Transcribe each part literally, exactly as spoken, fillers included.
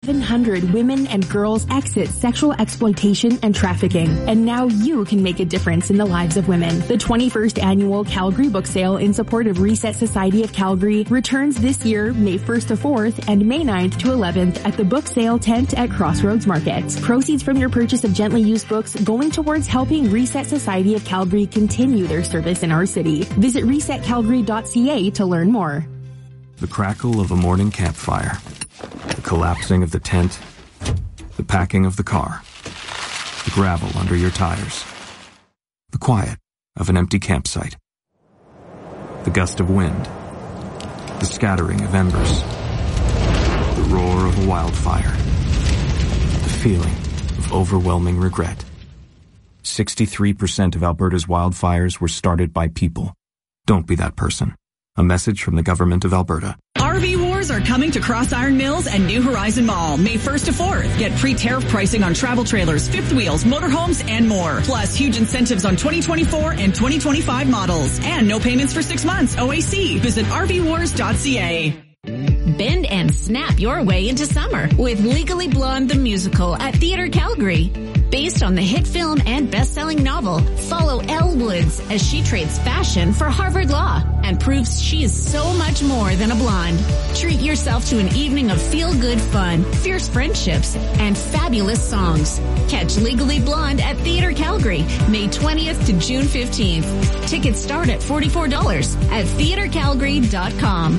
seven hundred women and girls exit sexual exploitation and trafficking. And now you can make a difference in the lives of women. The twenty-first annual Calgary Book Sale in support of Reset Society of Calgary returns this year, May first to fourth and May ninth to eleventh at the Book Sale tent at Crossroads Market. Proceeds from your purchase of gently used books going towards helping Reset Society of Calgary continue their service in our city. Visit reset calgary dot c a to learn more. The crackle of a morning campfire, the collapsing of the tent, the packing of the car, the gravel under your tires, the quiet of an empty campsite, the gust of wind, the scattering of embers, the roar of a wildfire, the feeling of overwhelming regret. sixty-three percent of Alberta's wildfires were started by people. Don't be that person. A message from the Government of Alberta. R V Wars are coming to Cross Iron Mills and New Horizon Mall, May first to fourth. Get pre-tariff pricing on travel trailers, fifth wheels, motorhomes, and more. Plus, huge incentives on twenty twenty-four and twenty twenty-five models. And no payments for six months. O A C. Visit r v wars dot c a. Bend and snap your way into summer with Legally Blonde the Musical at Theatre Calgary. Based on the hit film and best-selling novel, follow Elle Woods as she trades fashion for Harvard Law and proves she is so much more than a blonde. Treat yourself to an evening of feel-good fun, fierce friendships, and fabulous songs. Catch Legally Blonde at Theatre Calgary, May twentieth to June fifteenth. Tickets start at forty-four dollars at theatre calgary dot com.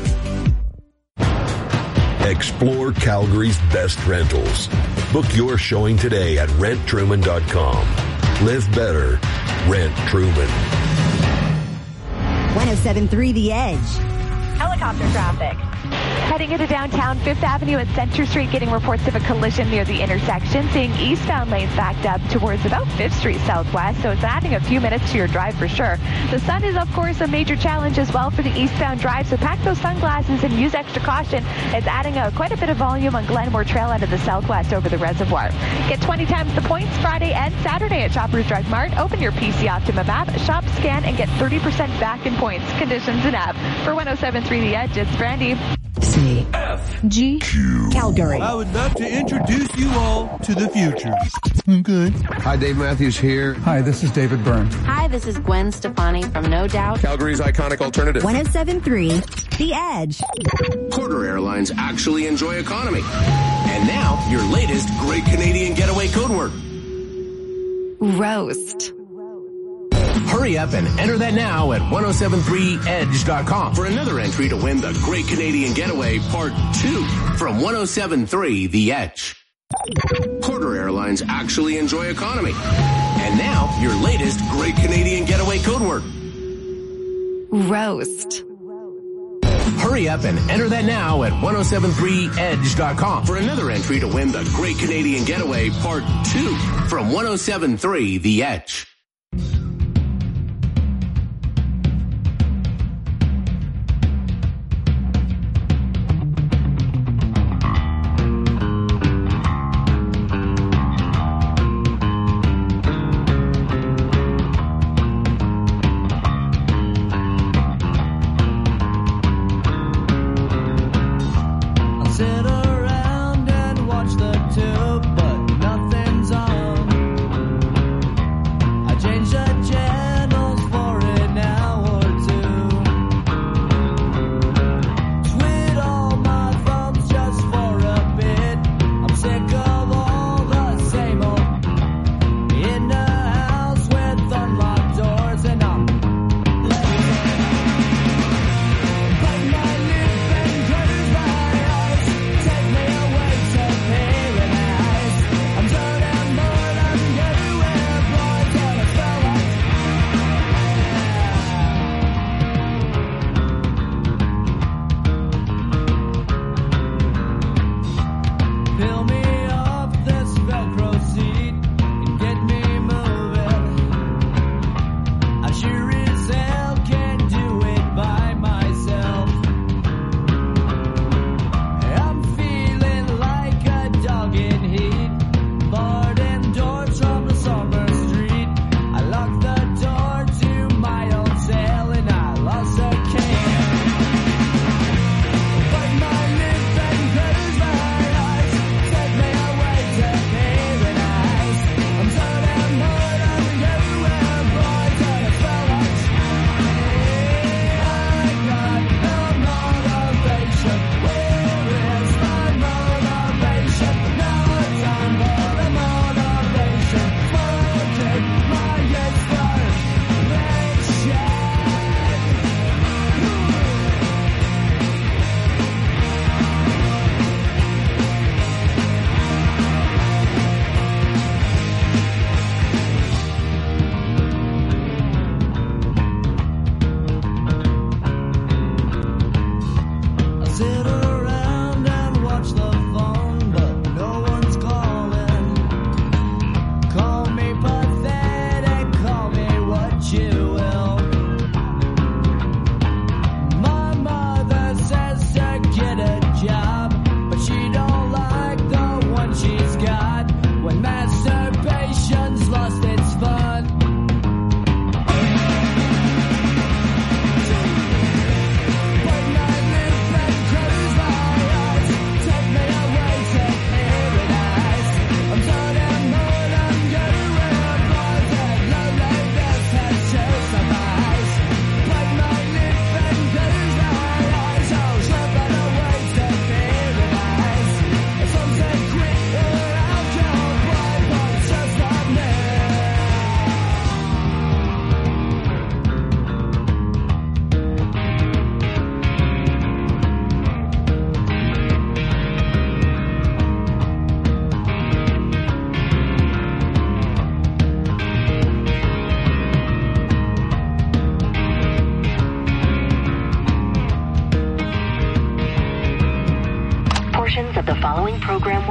Explore Calgary's best rentals. Book your showing today at rent truman dot com. Live better. Rent Truman. one oh seven point three The Edge. Helicopter traffic. Heading into downtown, Fifth Avenue at Center Street, getting reports of a collision near the intersection. Seeing eastbound lanes backed up towards about Fifth Street Southwest, so it's adding a few minutes to your drive for sure. The sun is, of course, a major challenge as well for the eastbound drive, so pack those sunglasses and use extra caution. It's adding a, quite a bit of volume on Glenmore Trail out of the southwest over the reservoir. Get twenty times the points Friday and Saturday at Shoppers Drug Mart. Open your P C Optima app, shop, scan, and get thirty percent back in points. Conditions and app. For one oh seven point three The Edge, it's Brandy. C F G Q Calgary. I would love to introduce you all to the future. Okay. Hi, Dave Matthews here. Hi, this is David Byrne. Hi, this is Gwen Stefani from No Doubt. Calgary's iconic alternative. one oh seven point three The Edge. Porter Airlines actually enjoy economy. And now, your latest Great Canadian Getaway code word. Roast. Hurry up and enter that now at ten seventy-three edge dot com for another entry to win the Great Canadian Getaway Part two from ten seventy-three The Edge. Porter Airlines actually enjoy economy. And now, your latest Great Canadian Getaway code word. Roast. Hurry up and enter that now at ten seventy-three edge dot com for another entry to win the Great Canadian Getaway Part two from ten seventy-three The Edge.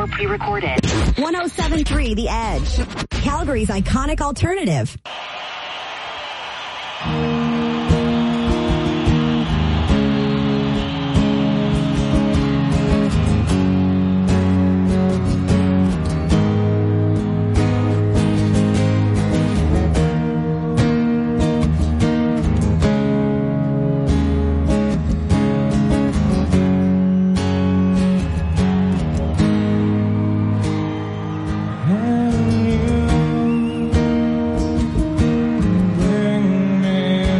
pre-recorded. one oh seven point three The Edge, Calgary's iconic alternative. Bring me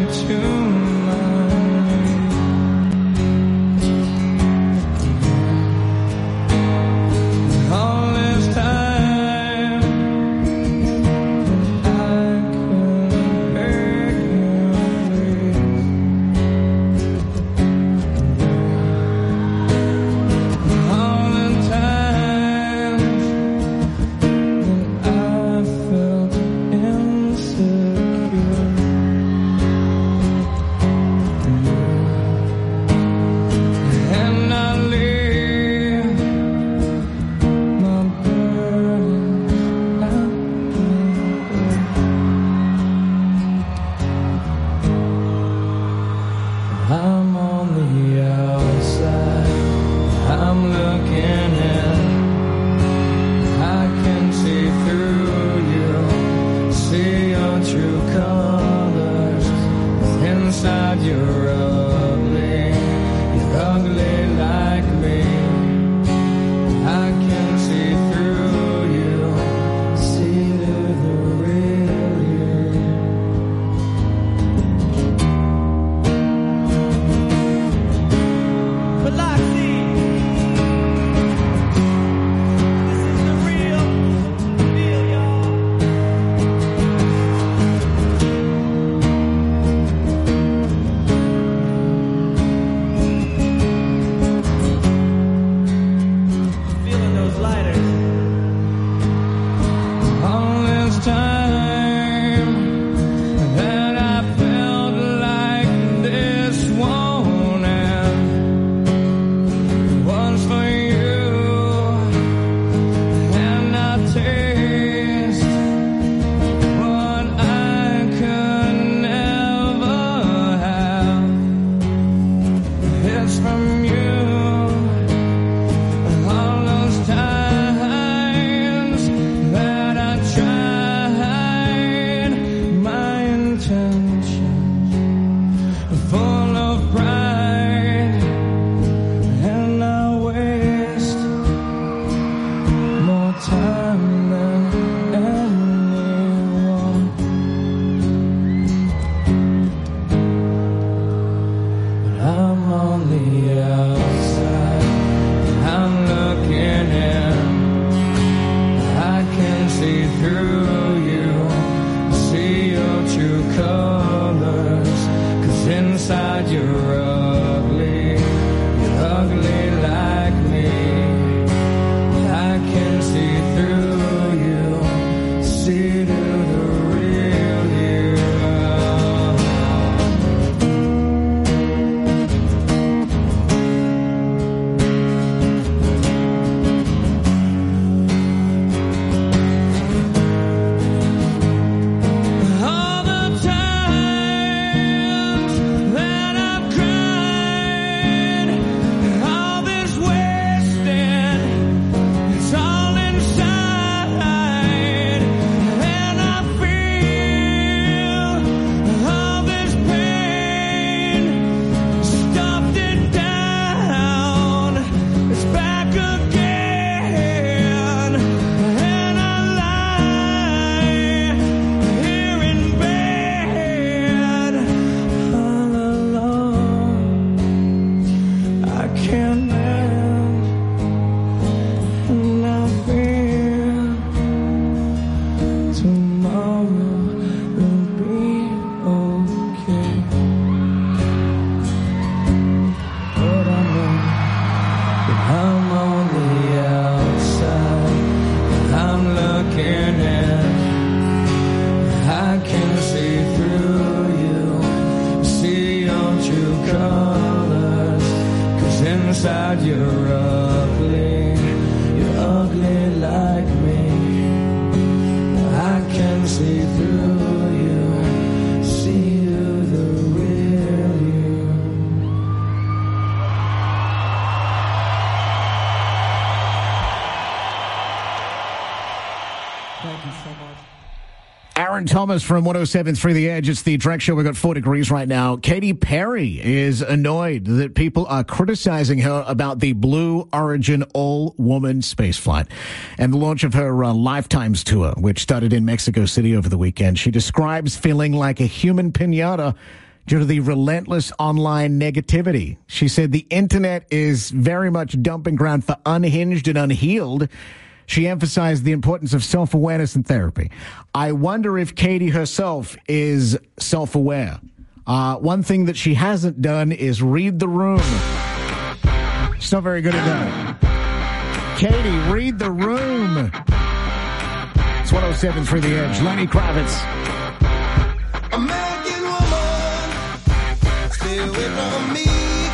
Thank you so much. Aaron Thomas from one oh seven point three The Edge. It's the Drex Show. We've got four degrees right now. Katy Perry is annoyed that people are criticizing her about the Blue Origin all-woman spaceflight and the launch of her uh, Lifetimes tour, which started in Mexico City over the weekend. She describes feeling like a human piñata due to the relentless online negativity. She said the internet is very much dumping ground for unhinged and unhealed. She emphasized the importance of self-awareness and therapy. I wonder if Katy herself is self-aware. Uh, one thing that she hasn't done is read the room. She's not very good at that. Katy, read the room. It's one oh seven point three The Edge. Lenny Kravitz. American woman, stay away from me.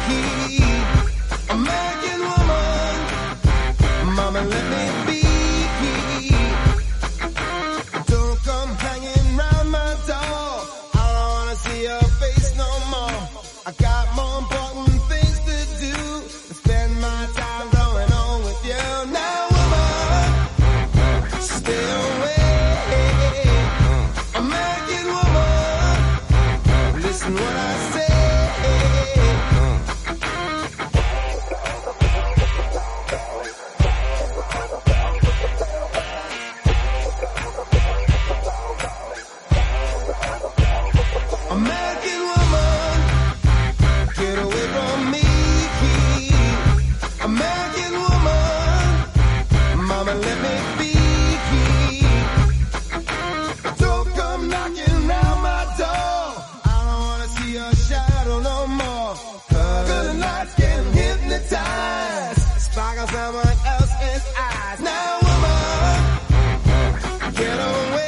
American woman, mama, let me be. Don't come hanging round my door. I don't wanna see your face no more. I got more important things to do than spend my time going on with you. Now, woman, stay away. American woman, listen what I say. American woman, get away from me. American woman, mama, let me be. Don't come knocking round my door. I don't wanna see your shadow no more. Good nights getting hypnotized. Sparkle someone else's eyes. Now, woman, get away.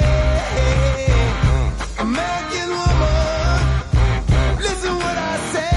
American woman, listen what I say.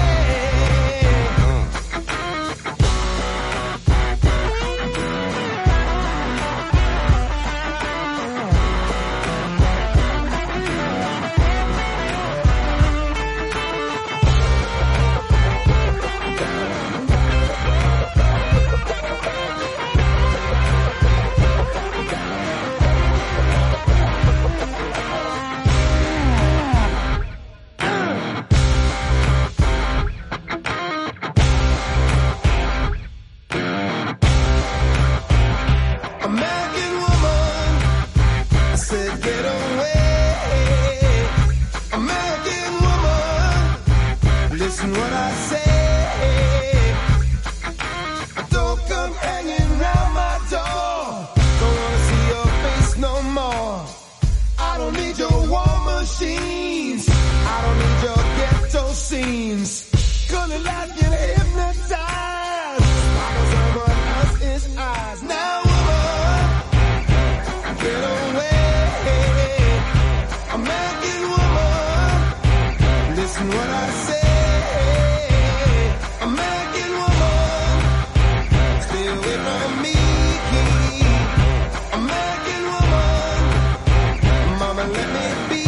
American woman, I said get away. American woman, listen what I say. Don't come hanging round my door. Don't wanna see your face no more. I don't need your war machines. I don't need your ghetto scenes. Gonna let you hypnotized. Sparkle someone else's eyes. Now, get away. American woman, listen what I say. American woman, stay away from me. American woman, mama, let me be.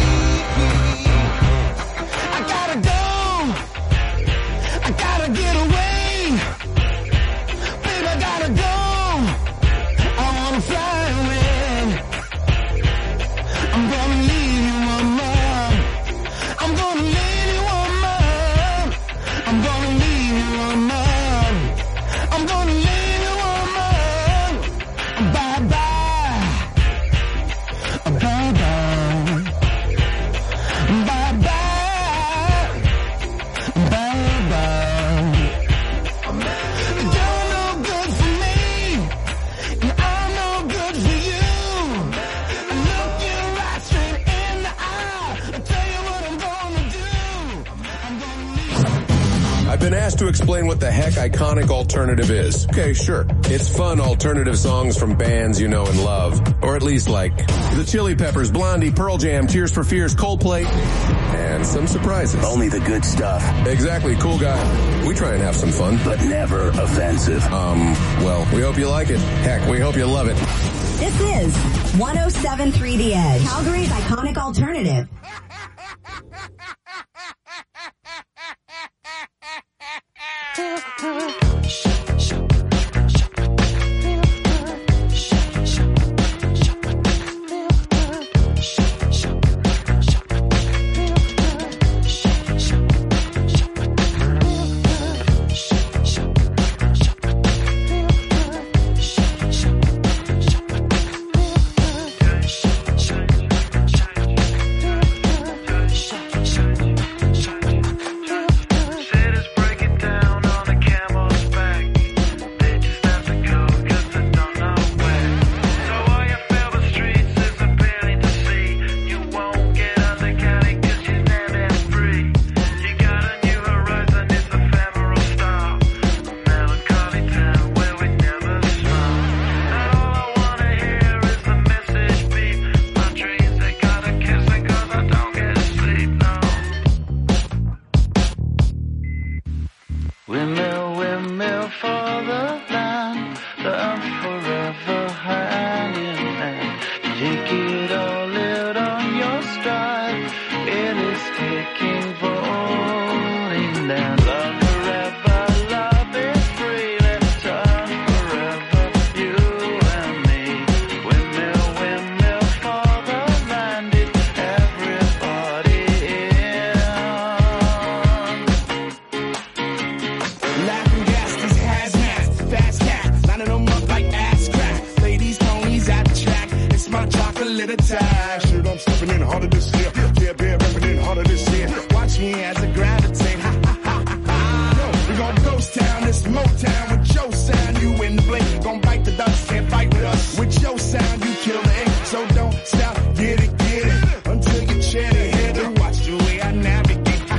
I gotta go. I gotta get away. Baby, I gotta go. I wanna fly away. I'm gonna leave you, woman. I'm gonna leave you, woman. I'm gonna leave you, woman. I'm gonna leave you, woman. Bye bye. Bye bye. Bye bye. Bye bye. You're no good for me, and I'm no good for you. Look you right straight in the eye. I'll tell you what I'm gonna do. I'm gonna leave. I've been asked to explain what the heck iconic alternative is. Okay, sure. It's fun alternative songs from bands you know and love. Or at least like the Chili Peppers, Blondie, Pearl Jam, Tears for Fears, Coldplay, and some surprises. Only the good stuff. Exactly, cool guy. We try and have some fun. But never offensive. Um, well, we hope you like it. Heck, we hope you love it. This is one oh seven point three The Edge, Calgary's iconic alternative. little time. Shit, I'm stepping in harder this year. Yeah, bear repping in harder this year. Watch me as I gravitate. Ha, ha, ha, ha, ha. Yo, we gon' ghost town, this Motown with your sound. You in the blink, gon' bite the dust, can't fight with us. With your sound, you kill the ink. So don't stop, get it, get it. Until you chat ahead and watch the way I navigate.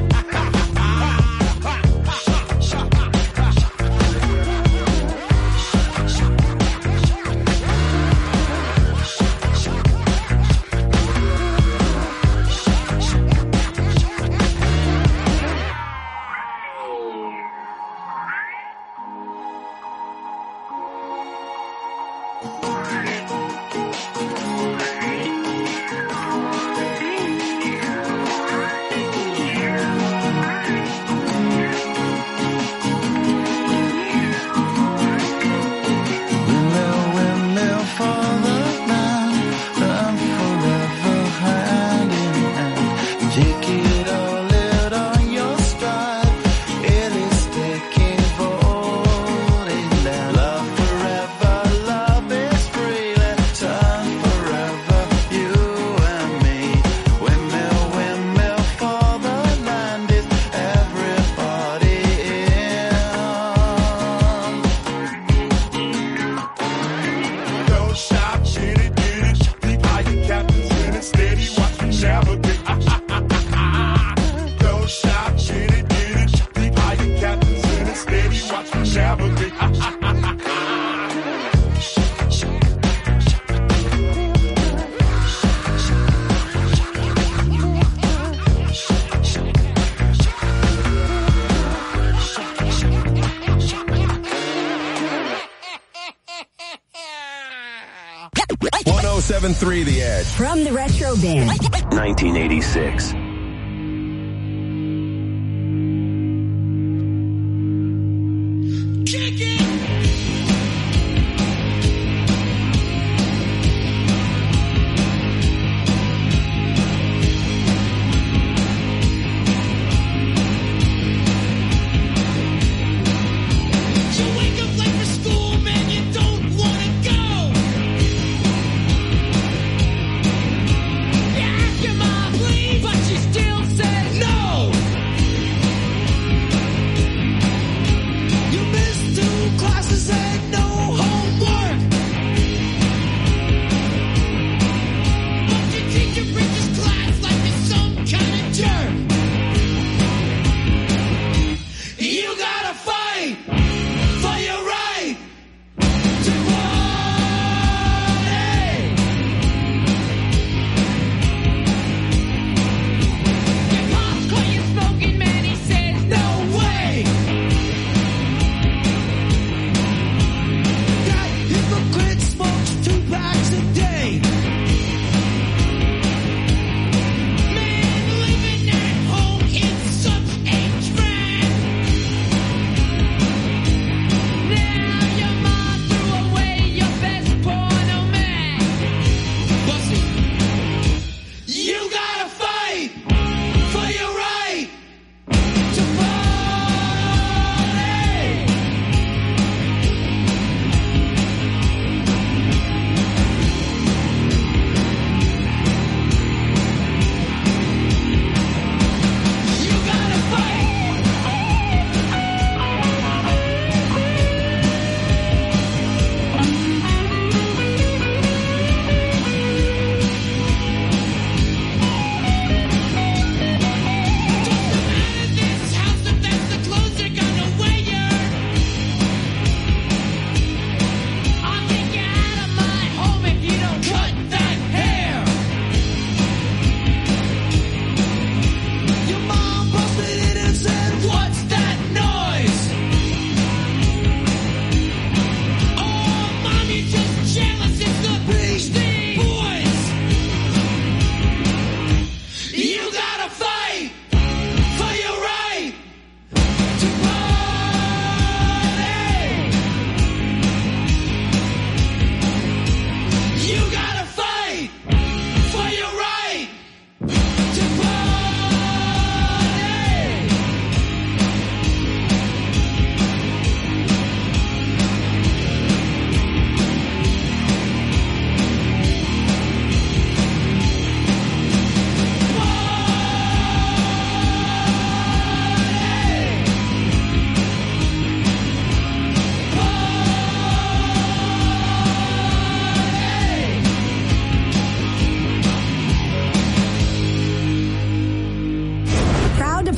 one oh seven point three The Edge. From the Retro Bin. nineteen eighty-six. But you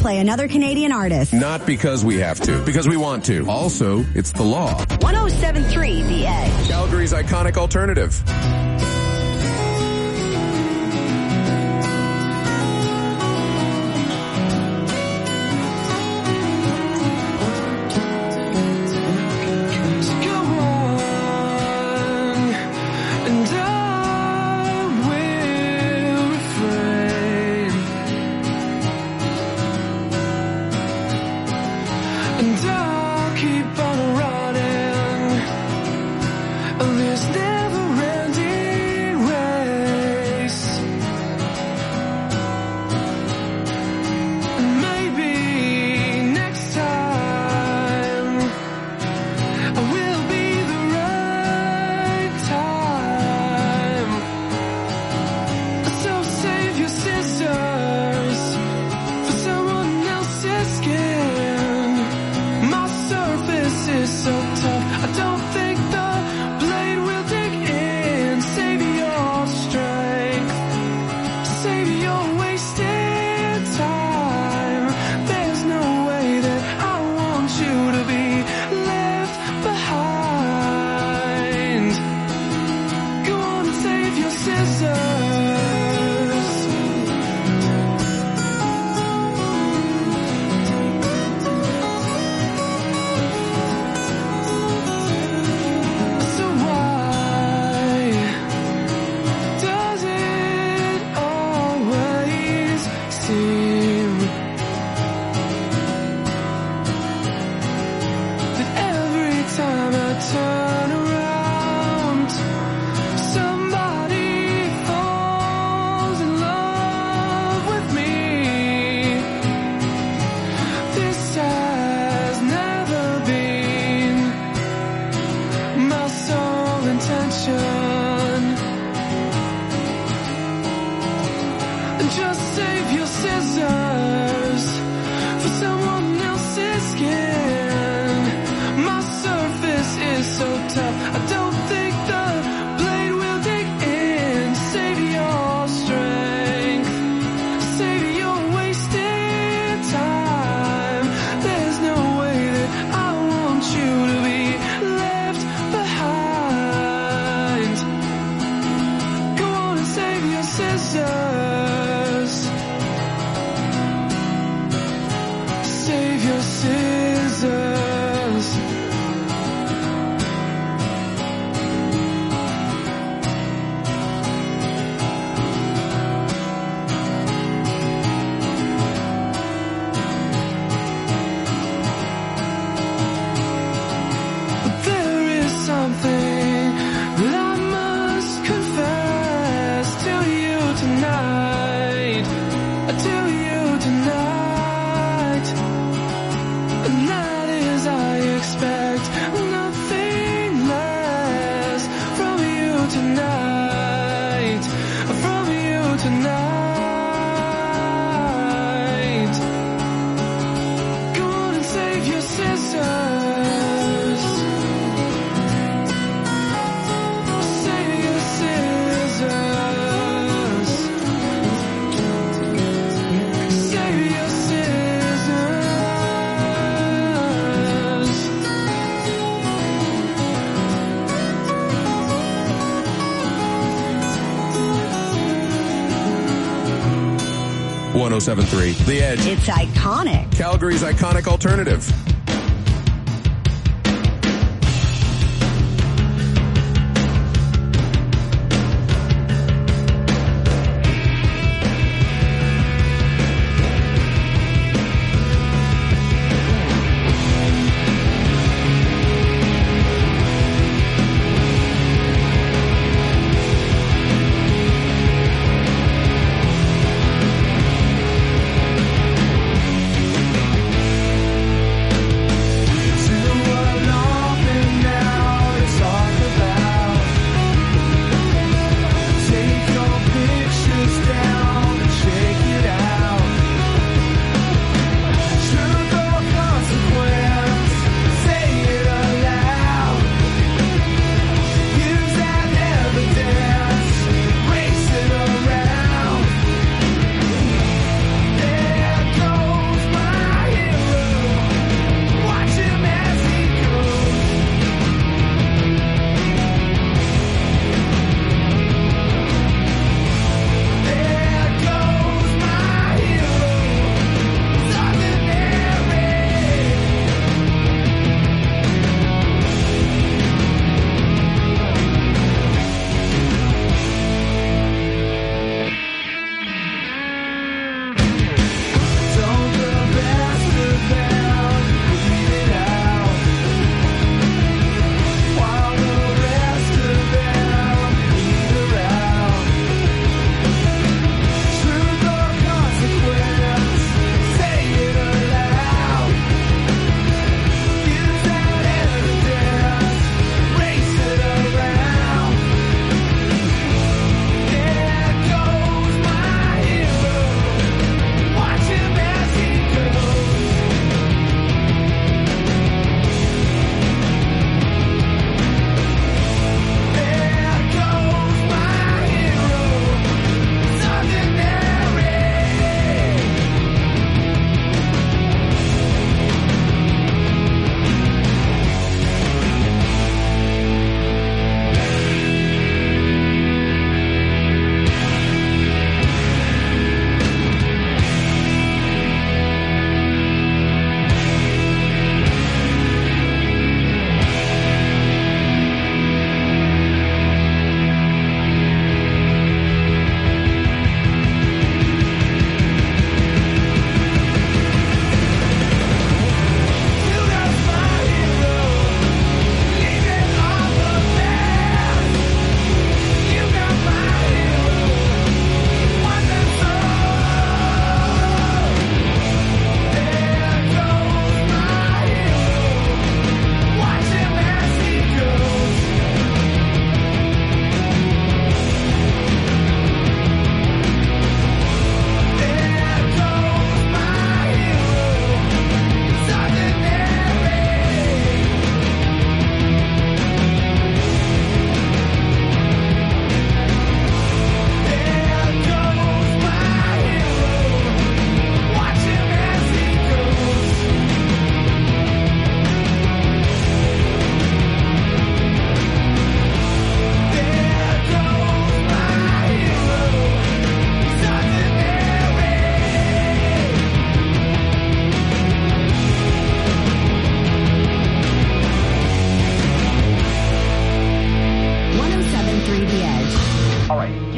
play another Canadian artist. Not because we have to, because we want to. Also, it's the law. one oh seven point three The Edge. Calgary's iconic alternative. one oh seven point three The Edge. It's iconic. Calgary's iconic alternative.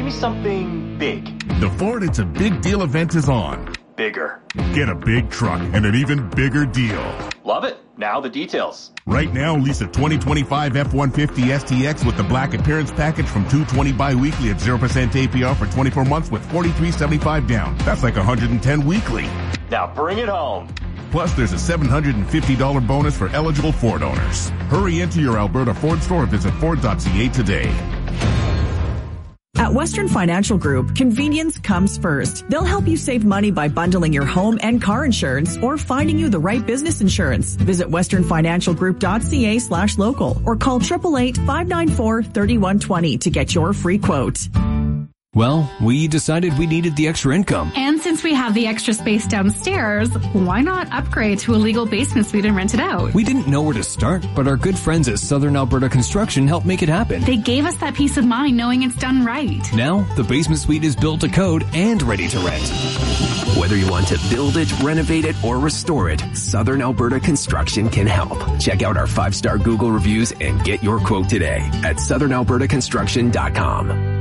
me something big. The Ford It's a Big Deal event is on. Bigger. Get a big truck and an even bigger deal. Love it. Now the details. Right now, lease a twenty twenty-five F one fifty S T X with the Black Appearance Package from two hundred twenty bi-weekly at zero percent A P R for twenty-four months with forty-three seventy-five down. That's like one hundred ten weekly. Now bring it home. Plus, there's a seven hundred fifty dollars bonus for eligible Ford owners. Hurry into your Alberta Ford store or visit Ford dot C A today. At Western Financial Group, convenience comes first. They'll help you save money by bundling your home and car insurance or finding you the right business insurance. Visit western financial group dot c a slash local or call eight eight eight, five nine four, three one two zero to get your free quote. Well, we decided we needed the extra income. And since we have the extra space downstairs, why not upgrade to a legal basement suite and rent it out? We didn't know where to start, but our good friends at Southern Alberta Construction helped make it happen. They gave us that peace of mind knowing it's done right. Now, the basement suite is built to code and ready to rent. Whether you want to build it, renovate it, or restore it, Southern Alberta Construction can help. Check out our five-star Google reviews and get your quote today at southern alberta construction dot com.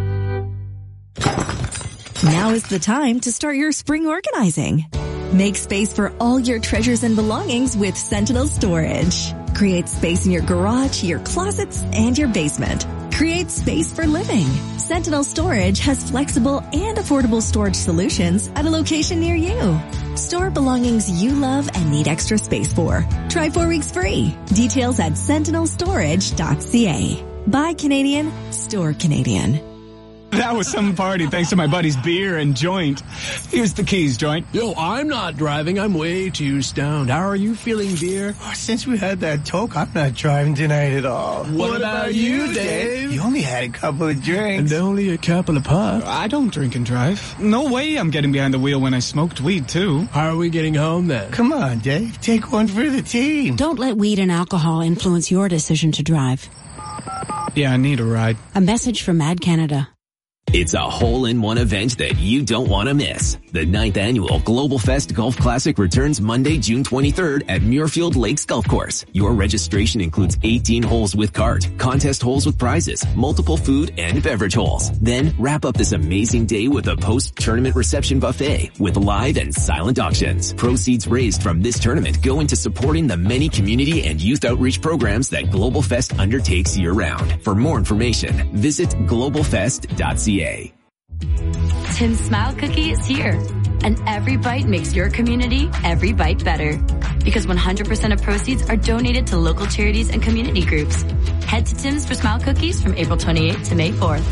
Now is the time to start your spring organizing. Make space for all your treasures and belongings with Sentinel Storage. Create space in your garage, your closets, and your basement. Create space for living. Sentinel Storage has flexible and affordable storage solutions at a location near you. Store belongings you love and need extra space for. Try four weeks free. Details at sentinel storage dot c a. Buy Canadian, store Canadian. That was some party thanks to my buddy's beer and joint. Here's the keys, joint. Yo, I'm not driving. I'm way too stoned. How are you feeling, dear? Oh, since we had that talk, I'm not driving tonight at all. What, what about, about you, Dave? You only had a couple of drinks. And only a couple of puffs. I don't drink and drive. No way I'm getting behind the wheel when I smoked weed, too. How are we getting home, then? Come on, Dave. Take one for the team. Don't let weed and alcohol influence your decision to drive. Yeah, I need a ride. A message from Mad Canada. It's a hole-in-one event that you don't want to miss. The ninth annual Global Fest Golf Classic returns Monday, June twenty-third at Muirfield Lakes Golf Course. Your registration includes eighteen holes with cart, contest holes with prizes, multiple food and beverage holes. Then wrap up this amazing day with a post-tournament reception buffet with live and silent auctions. Proceeds raised from this tournament go into supporting the many community and youth outreach programs that Global Fest undertakes year-round. For more information, visit global fest dot c a. Tim's Smile Cookie is here, and every bite makes your community every bite better. Because one hundred percent of proceeds are donated to local charities and community groups. Head to Tim's for Smile Cookies from April twenty-eighth to May fourth.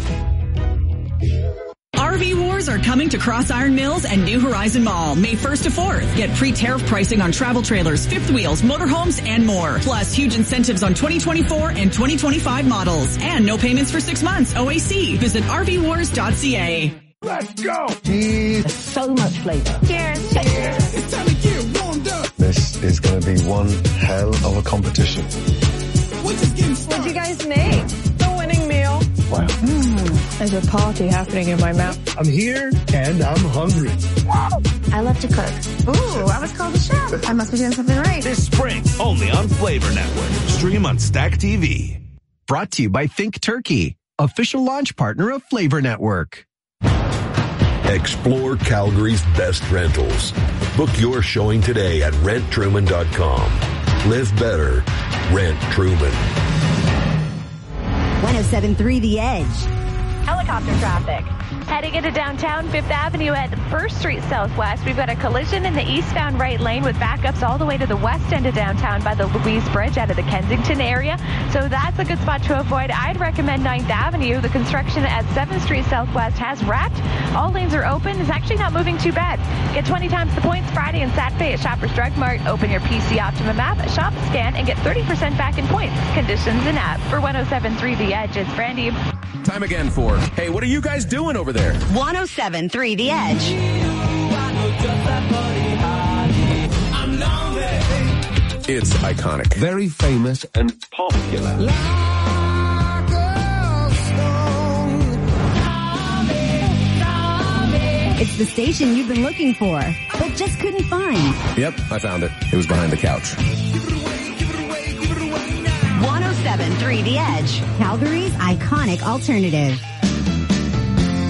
R V wars are coming to Cross Iron Mills and New Horizon Mall, May first to fourth. Get pre-tariff pricing on travel trailers, fifth wheels, motorhomes, and more. Plus, huge incentives on twenty twenty-four and twenty twenty-five models. And no payments for six months, O A C. Visit r v wars dot c a. Let's go! Cheers. So much flavor. Cheers. Cheers. It's time to get warmed up. This is going to be one hell of a competition. What'd you guys make? The winning meal. Wow. Mm, there's a party happening in my mouth. I'm here and I'm hungry. I love to cook. Ooh, I was called a chef. I must be doing something right. This spring, only on Flavor Network. Stream on Stack T V. Brought to you by Think Turkey, official launch partner of Flavor Network. Explore Calgary's best rentals. Book your showing today at rent truman dot com. Live better. Rent Truman. one oh seven point three The Edge. Helicopter traffic. Heading into downtown Fifth Avenue at First Street Southwest, we've got a collision in the eastbound right lane with backups all the way to the west end of downtown by the Louise Bridge out of the Kensington area. So that's a good spot to avoid. I'd recommend ninth Avenue. The construction at seventh Street Southwest has wrapped. All lanes are open. It's actually not moving too bad. Get twenty times the points Friday and Saturday at Shoppers Drug Mart. Open your P C Optimum app, shop, scan, and get thirty percent back in points. Conditions and app. For one oh seven point three The Edge, it's Brandy. Time again for, hey, what are you guys doing over there? one oh seven point three The Edge. It's iconic. Very famous and popular. It's the station you've been looking for, but just couldn't find. Yep, I found it. It was behind the couch. one oh seven point three The Edge, Calgary's iconic alternative.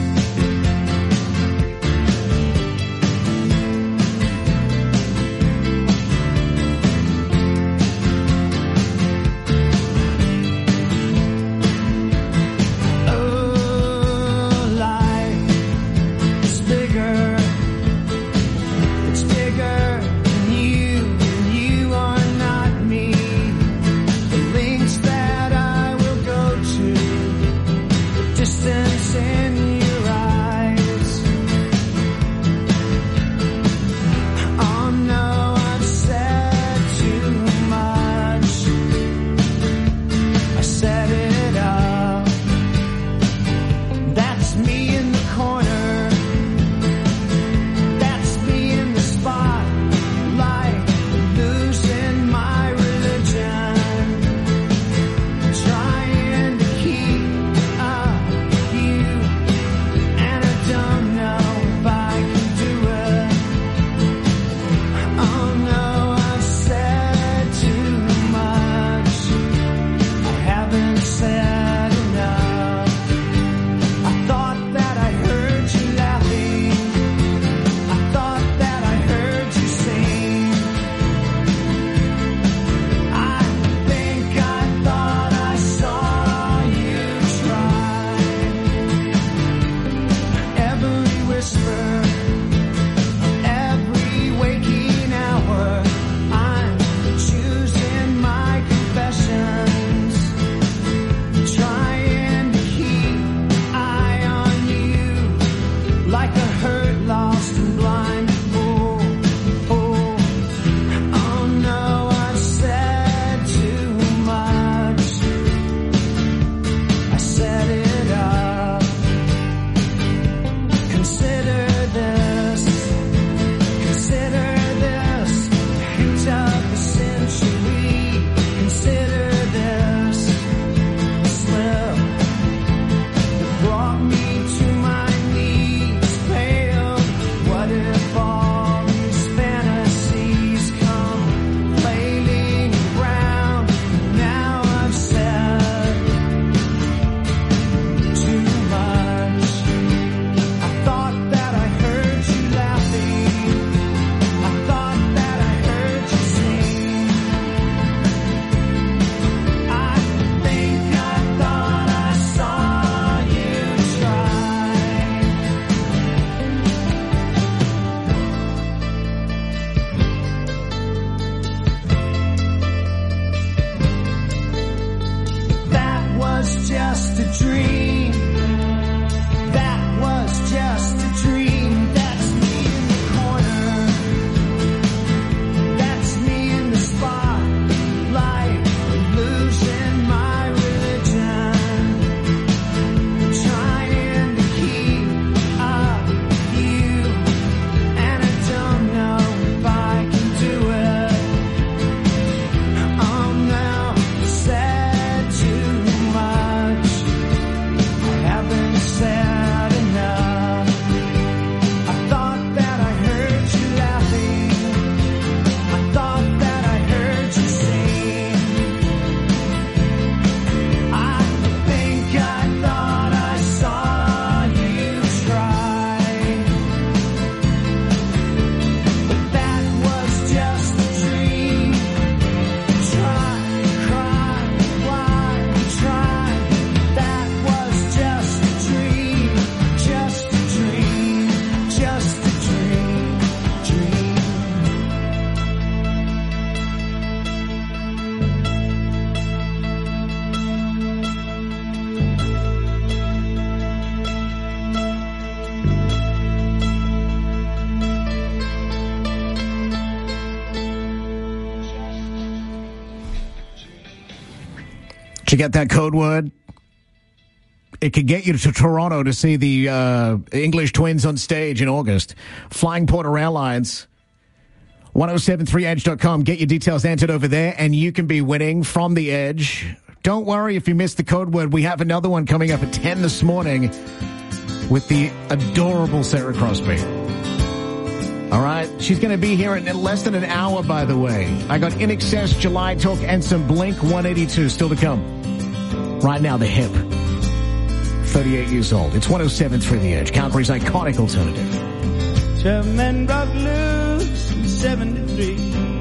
Did you get that code word? It could get you to Toronto to see the uh, English Twins on stage in August. Flying Porter Airlines. ten seventy-three edge dot com. Get your details entered over there, and you can be winning from the Edge. Don't worry if you missed the code word. We have another one coming up at ten this morning with the adorable Sarah Crosby. All right? She's going to be here in less than an hour, by the way. I got In Excess, July Talk, and some Blink one eighty-two still to come. Right now, The Hip. thirty-eight years old. It's ten seventy-three The Edge, Calgary's iconic alternative. Twelve men broke loose in seventy-three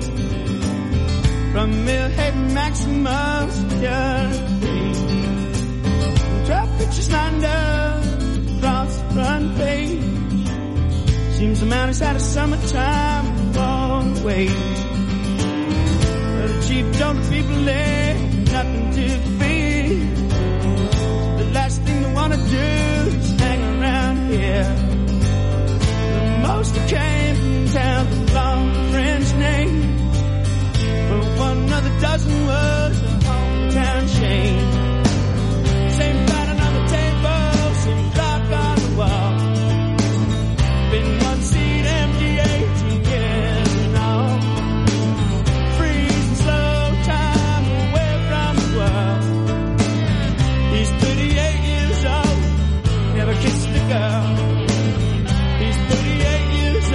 from Millhaven Maximus Security. Twelve pictures lined up across the front page. Seems the man has had a summertime long way. But the chief told the people there nothing to fear. The last thing they want to do is hang around here. The most that came from town, the long French name. But one of the dozen was a hometown shame. Same pattern on the table, same clock on the wall. Been one seat empty eighteen years and all. Freezing slow time away from the world. He's thirty-eight years old, never kissed a girl. He's thirty-eight years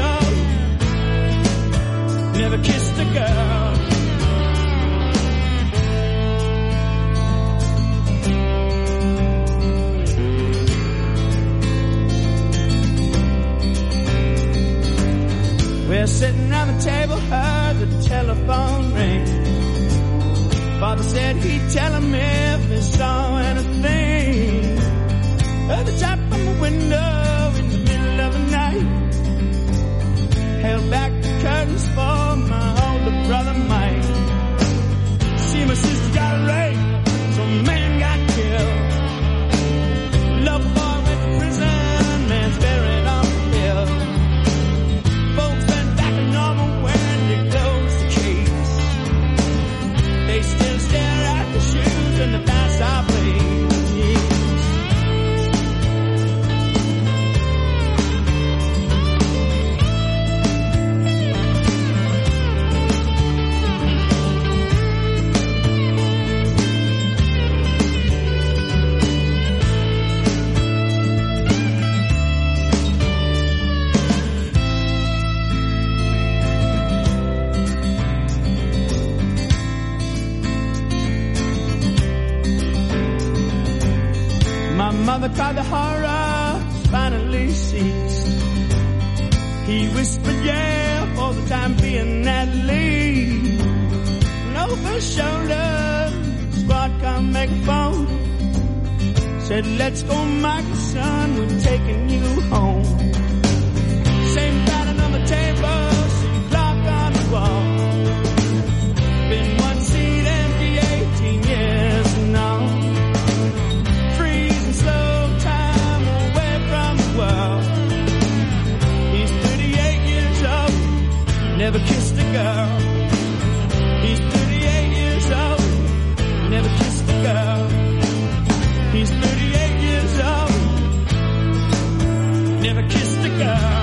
old, never kissed a girl. We're sitting around the table, heard the telephone ring. Father said he'd tell him if he saw anything. Heard the tap on the window in the middle of the night. Held back the curtains for my older brother Mike. See, my sister got raped, some man got killed. Love boy went to prison, man's buried on the hill. Folks went back to normal when they closed the case. They still stare at the shoes and the past I played. Mother cried, the horror finally ceased. He whispered, yeah, for the time being at least. And over his shoulder, squad car megaphone said, let's go, Michael, son, we're taking you home. Same pattern on the table, same clock on the wall. Been one seat empty eighteen years and all. He's thirty-eight years old, never kissed a girl. He's thirty-eight years old, never kissed a girl. He's thirty-eight years old, never kissed a girl.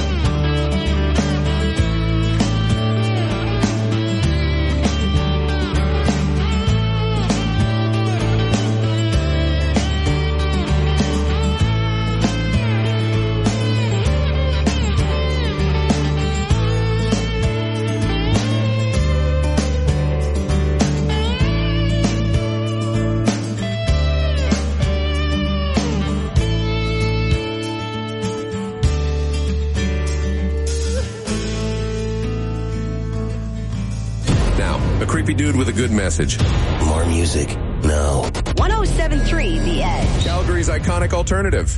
Creepy dude with a good message. More music now. ten seventy-three The Edge. Calgary's iconic alternative.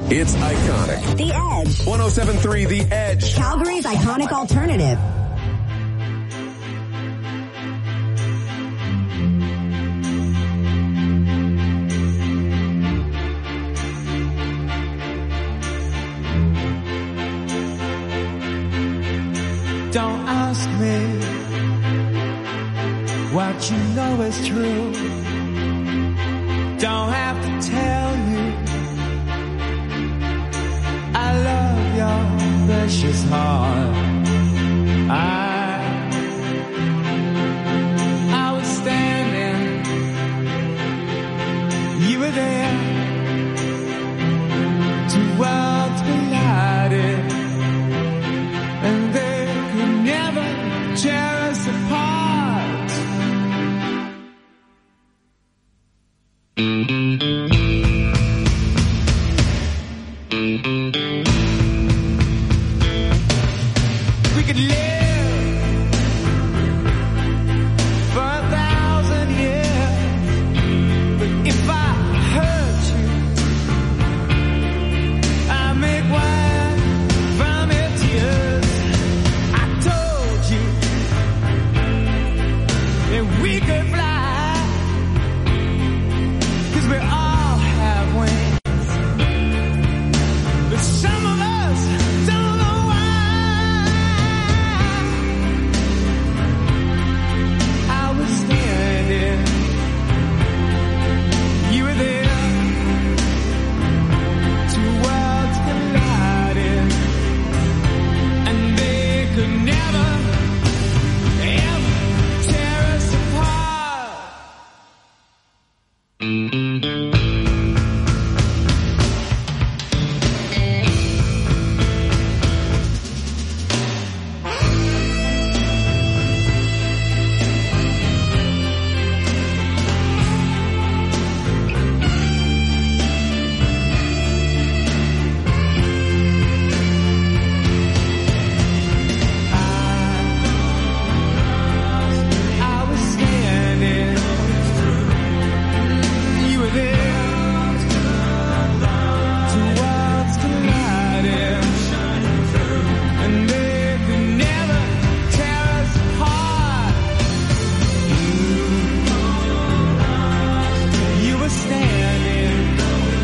It's iconic. The Edge. one oh seven point three The Edge. Calgary's iconic alternative. Don't ask me what you know is true. Don't have to tell you I love your precious heart. I, I was standing, you were there, two worlds collided, and they could never tear us apart. We could live for a thousand years, but if I hurt you, I make wine from your tears. I told you that we could fly, 'cause we all have wings, but some of us don't know why. I was standing, you were there, two worlds collided, and they could never, ever tear us apart. I was standing, you were there, two worlds collided, and they could never tear us apart. You were standing,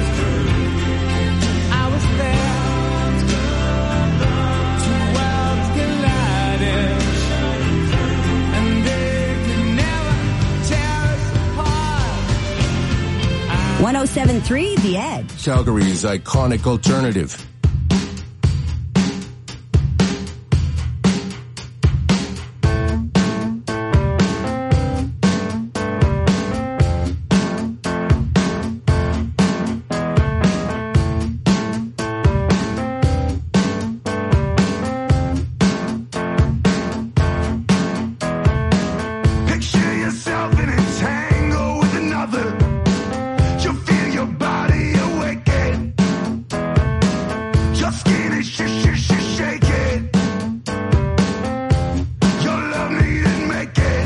I was there, two worlds collided, and they could never tear us apart. one oh seven point three The Edge. Calgary's iconic alternative. Picture yourself in a tango with another. You feel your body awaken. Your skin is sh sh sh shaking. Your love needn't make it.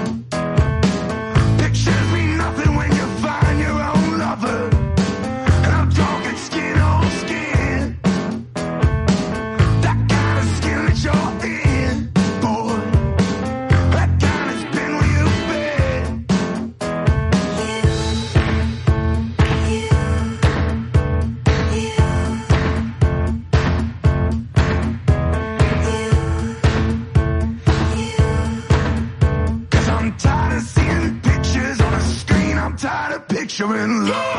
Pictures mean nothing when you find your own lover. And I'm talking skin on skin. That kind of skin that you're in, boy. That kind of spin where you've been. Cause I'm tired of seeing pictures on a screen. I'm tired of picturing love.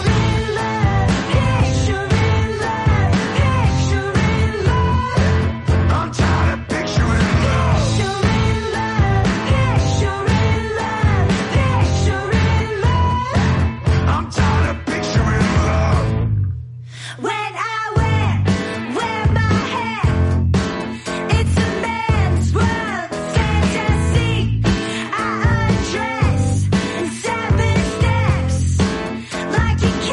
I'm tired of picturing love. I'm tired of picturing love. When I wear, wear my hair, it's a man's world fantasy. I undress in seven steps, like you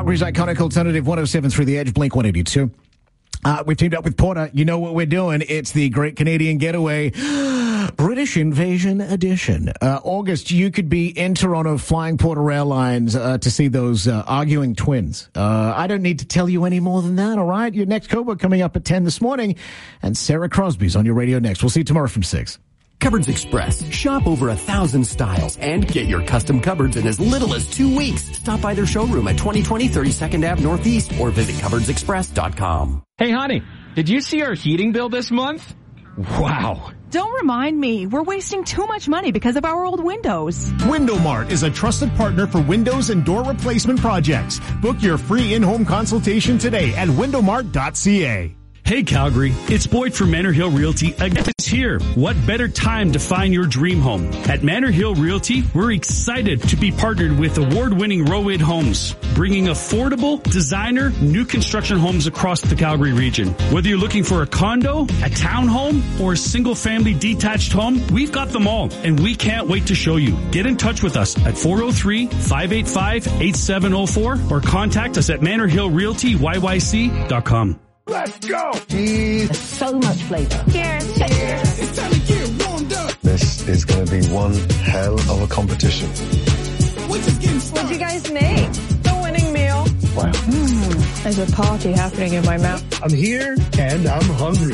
Calgary's iconic alternative, one oh seven point three The Edge, Blink one eighty-two. Uh, we've teamed up with Porter. You know what we're doing. It's the Great Canadian Getaway British Invasion Edition. Uh, August, you could be in Toronto flying Porter Airlines uh, to see those uh, arguing twins. Uh, I don't need to tell you any more than that, all right? Your next Cobra coming up at ten this morning, and Sarah Crosby's on your radio next. We'll see you tomorrow from six. Cupboards Express. Shop over a thousand styles and get your custom cupboards in as little as two weeks. Stop by their showroom at twenty twenty thirty-second Avenue Northeast or visit cupboards express dot com. Hey, honey, did you see our heating bill this month? Wow. Don't remind me. We're wasting too much money because of our old windows. Window Mart is a trusted partner for windows and door replacement projects. Book your free in-home consultation today at window mart dot c a. Hey Calgary, it's Boyd from Manor Hill Realty again here. What better time to find your dream home? At Manor Hill Realty, we're excited to be partnered with award-winning Roid Homes, bringing affordable, designer, new construction homes across the Calgary region. Whether you're looking for a condo, a townhome, or a single-family detached home, we've got them all, and we can't wait to show you. Get in touch with us at four oh three, five eight five, eight seven oh four or contact us at manor hill realty y y c dot com. Let's go! Jeez. So much flavor. Cheers. Cheers. It's time to get warmed up. This is going to be one hell of a competition. What'd you guys make? The winning meal. Wow. Mm, there's a party happening in my mouth. I'm here and I'm hungry.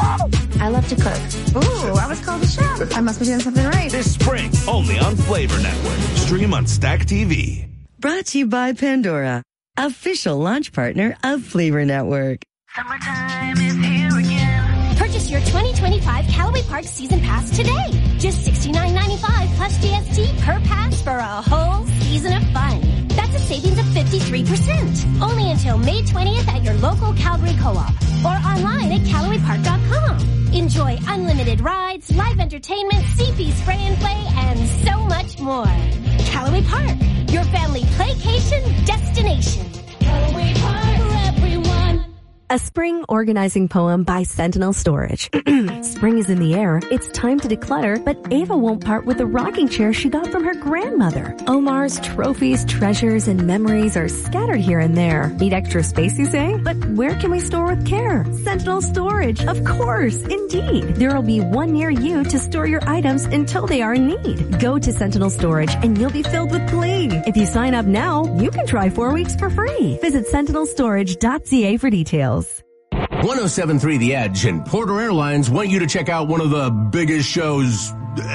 I love to cook. Ooh, I was called a chef. I must be doing something right. This spring, only on Flavor Network. Stream on Stack T V. Brought to you by Pandora, official launch partner of Flavor Network. Summertime is here again. Purchase your twenty twenty-five Callaway Park Season Pass today. Just sixty-nine ninety-five plus G S T per pass for a whole season of fun. That's a savings of fifty-three percent. Only until May twentieth at your local Calgary Co-op or online at callaway park dot com. Enjoy unlimited rides, live entertainment, C P spray and play, and so much more. Callaway Park, your family playcation destination. Callaway Park for everyone. A spring organizing poem by Sentinel Storage. Spring is in the air. It's time to declutter, but Ava won't part with the rocking chair she got from her grandmother. Omar's trophies, treasures, and memories are scattered here and there. Need extra space, you say? But where can we store with care? Sentinel Storage, of course, indeed. There will be one near you to store your items until they are in need. Go to Sentinel Storage and you'll be filled with glee. If you sign up now, you can try four weeks for free. Visit sentinel storage dot c a for details. one oh seven point three The Edge and Porter Airlines want you to check out one of the biggest shows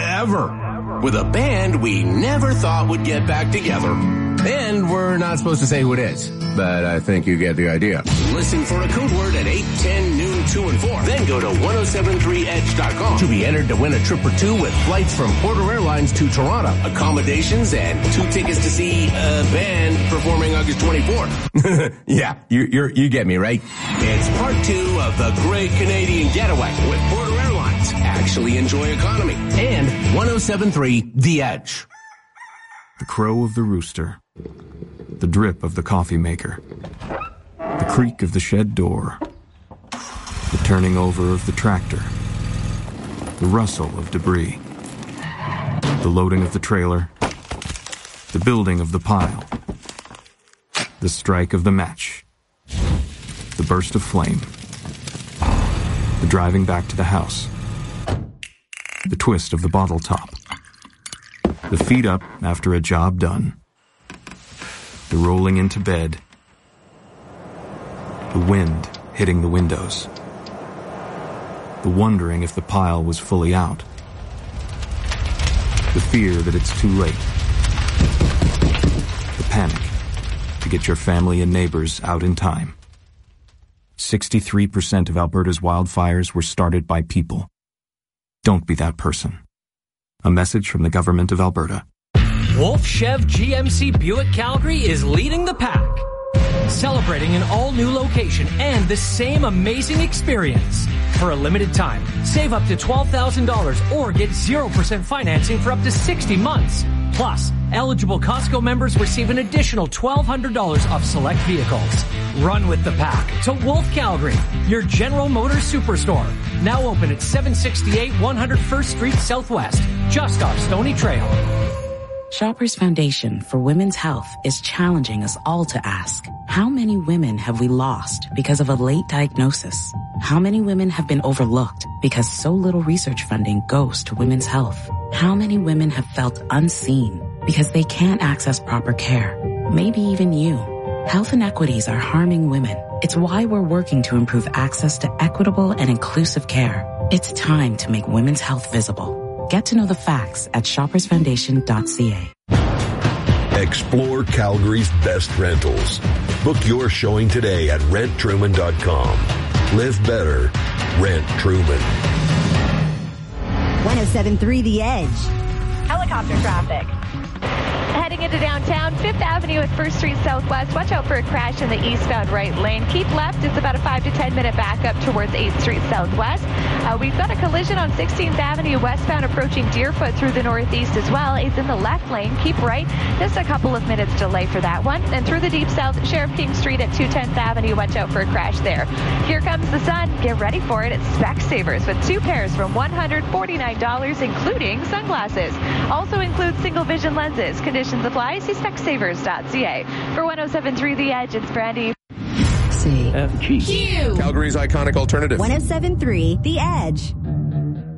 ever with a band we never thought would get back together. And we're not supposed to say who it is, but I think you get the idea. Listen for a code word at eight, ten, noon, two, and four. Then go to ten seventy-three edge dot com to be entered to win a trip or two with flights from Porter Airlines to Toronto, accommodations, and two tickets to see a band performing August twenty-fourth. Yeah, you you're, you get me, right? It's part two of the Great Canadian Getaway with Porter Airlines. Actually enjoy economy. And ten seventy-three The Edge. The crow of the rooster, the drip of the coffee maker, the creak of the shed door, the turning over of the tractor, the rustle of debris, the loading of the trailer, the building of the pile, the strike of the match, the burst of flame, the driving back to the house, the twist of the bottle top, the feet up after a job done, the rolling into bed, the wind hitting the windows, the wondering if the pile was fully out, the fear that it's too late, the panic to get your family and neighbors out in time. sixty-three percent of Alberta's wildfires were started by people. Don't be that person. A message from the Government of Alberta. Wolf Chev G M C Buick Calgary is leading the pack, celebrating an all-new location and the same amazing experience. For a limited time, save up to twelve thousand dollars or get zero percent financing for up to sixty months. Plus, eligible Costco members receive an additional twelve hundred dollars off select vehicles. Run with the pack to Wolf Calgary, your General Motors Superstore. Now open at seven sixty-eight one hundred first Street Southwest, just off Stony Trail. Shoppers Foundation for Women's Health is challenging us all to ask, how many women have we lost because of a late diagnosis? How many women have been overlooked because so little research funding goes to women's health? How many women have felt unseen because they can't access proper care? Maybe even you. Health inequities are harming women. It's why we're working to improve access to equitable and inclusive care. It's time to make women's health visible. Get to know the facts at shoppers foundation dot c a. Explore Calgary's best rentals. Book your showing today at rent truman dot com. Live better. Rent Truman. one oh seven point three The Edge. Helicopter traffic. Heading into downtown, Fifth Avenue at First Street Southwest. Watch out for a crash in the eastbound right lane. Keep left. It's about a five to ten minute backup towards eighth Street Southwest. Uh, we've got a collision on sixteenth Avenue westbound approaching Deerfoot through the northeast as well. It's in the left lane. Keep right. Just a couple of minutes delay for that one. And through the deep south, Sheriff King Street at two tenth Avenue. Watch out for a crash there. Here comes the sun. Get ready for it. It's Specsavers with two pairs from one hundred forty-nine dollars, including sunglasses. Also includes single vision lenses. Conditions apply. See specsavers dot c a. For one oh seven point three The Edge, it's Brandy. C. F G. Q. Calgary's iconic alternative. one oh seven point three The Edge.